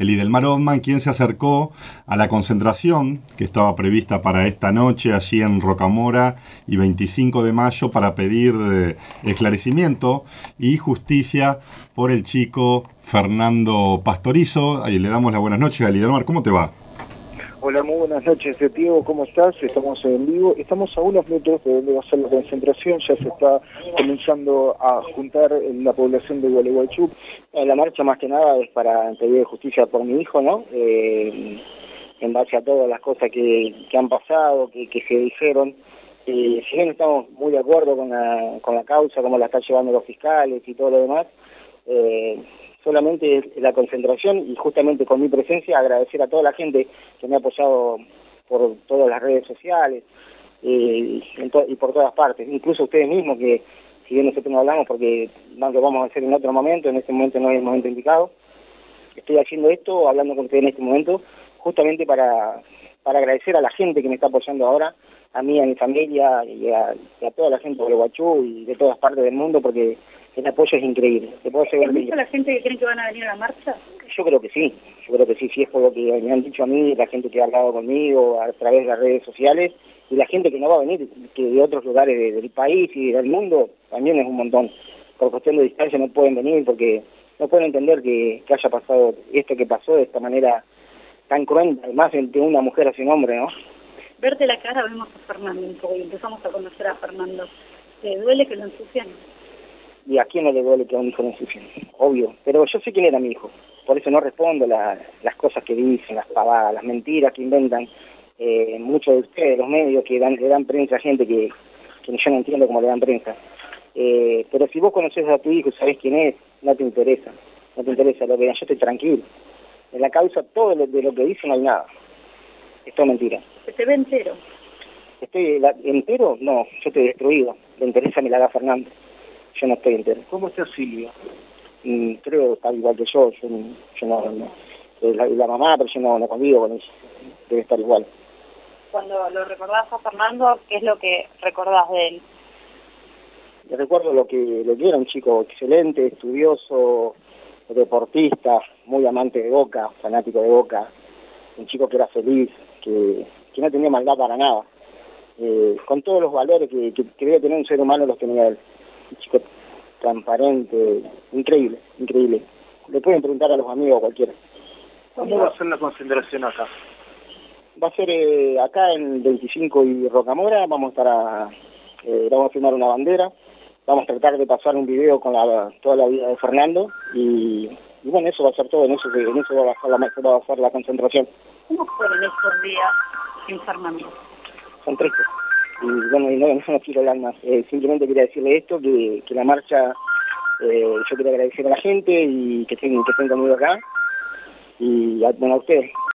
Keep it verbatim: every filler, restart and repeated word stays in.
Elidelmar Odman, quien se acercó a la concentración que estaba prevista para esta noche allí en Rocamora y veinticinco de mayo para pedir eh, esclarecimiento y justicia por el chico Fernando Pastorizo. Ahí le damos las buenas noches a Elidelmar. ¿Cómo te va? Hola, muy buenas noches, Diego, ¿cómo estás? Estamos en vivo, estamos a unos metros de donde va a ser la concentración, ya se está comenzando a juntar la población de Gualeguaychú. La marcha más que nada es para pedir justicia por mi hijo, ¿no? Eh, en base a todas las cosas que, que han pasado, que, que se dijeron. Eh, si bien estamos muy de acuerdo con la, con la causa, cómo la están llevando los fiscales y todo lo demás, eh, solamente la concentración y justamente con mi presencia agradecer a toda la gente que me ha apoyado por todas las redes sociales eh, y, to y por todas partes, incluso ustedes mismos que si bien nosotros no hablamos porque no lo vamos a hacer en otro momento, en este momento no es el momento indicado, estoy haciendo esto, hablando con ustedes en este momento, justamente para, para agradecer a la gente que me está apoyando ahora, a mí, a mi familia y a, y a toda la gente de Gualeguaychú y de todas partes del mundo, porque el apoyo es increíble. ¿Te puedo ¿Es mucha la gente que creen que van a venir a la marcha? Yo creo que sí, yo creo que sí, sí es por lo que me han dicho a mí, la gente que ha hablado conmigo a través de las redes sociales, y la gente que no va a venir, que de otros lugares de, del país y del mundo, también es un montón. Por cuestión de distancia no pueden venir porque no pueden entender que, que haya pasado esto que pasó de esta manera tan cruenta, además entre una mujer hacia un hombre, ¿no? Verte la cara, vemos a Fernando un poco y empezamos a conocer a Fernando. ¿Te duele que lo ensucian? Y a quién no le duele que a un hijo lo ensucien, obvio. Pero yo sé quién era mi hijo, por eso no respondo la, las cosas que dicen, las pavadas, las mentiras que inventan. Eh, muchos de ustedes, los medios, que dan, le dan prensa a gente que, que yo no entiendo cómo le dan prensa. Eh, pero si vos conoces a tu hijo y sabés quién es, no te interesa. No te interesa lo que yo estoy tranquilo. En la causa, todo lo, de lo que dicen no hay nada. Es todo mentira. ¿Se te ve entero? ¿Estoy la, entero? No, yo estoy destruido. Le interesa a mi la haga Fernando. Yo no estoy entero. ¿Cómo está Silvia? Mm, creo que está igual que yo. Yo, yo no, no eh, la, la mamá, pero yo no, no convivo con ella. Debe estar igual. Cuando lo recordás a Fernando, ¿qué es lo que recordás de él? Le recuerdo lo que, lo que era un chico excelente, estudioso, deportista, muy amante de Boca, fanático de Boca. Un chico que era feliz, que, que no tenía maldad para nada. Eh, con todos los valores que, que, que debe tener un ser humano los tenía él. Un chico transparente, increíble, increíble. Le pueden preguntar a los amigos o cualquiera. ¿Cómo va a ser la concentración acá? Va a ser eh, acá en veinticinco y Rocamora, vamos a estar a, eh, vamos a firmar una bandera, vamos a tratar de pasar un video con la, toda la vida de Fernando y, y bueno, eso va a ser todo, en eso, en eso va a basar la, va a basar la concentración. ¿Cómo fueron estos días en Fernando? Son tristes. Y bueno, y no, no quiero hablar más. Eh, simplemente quería decirle esto, que, que la marcha, eh, yo quería agradecer a la gente y que estén, que estén conmigo acá. Y bueno, a ustedes.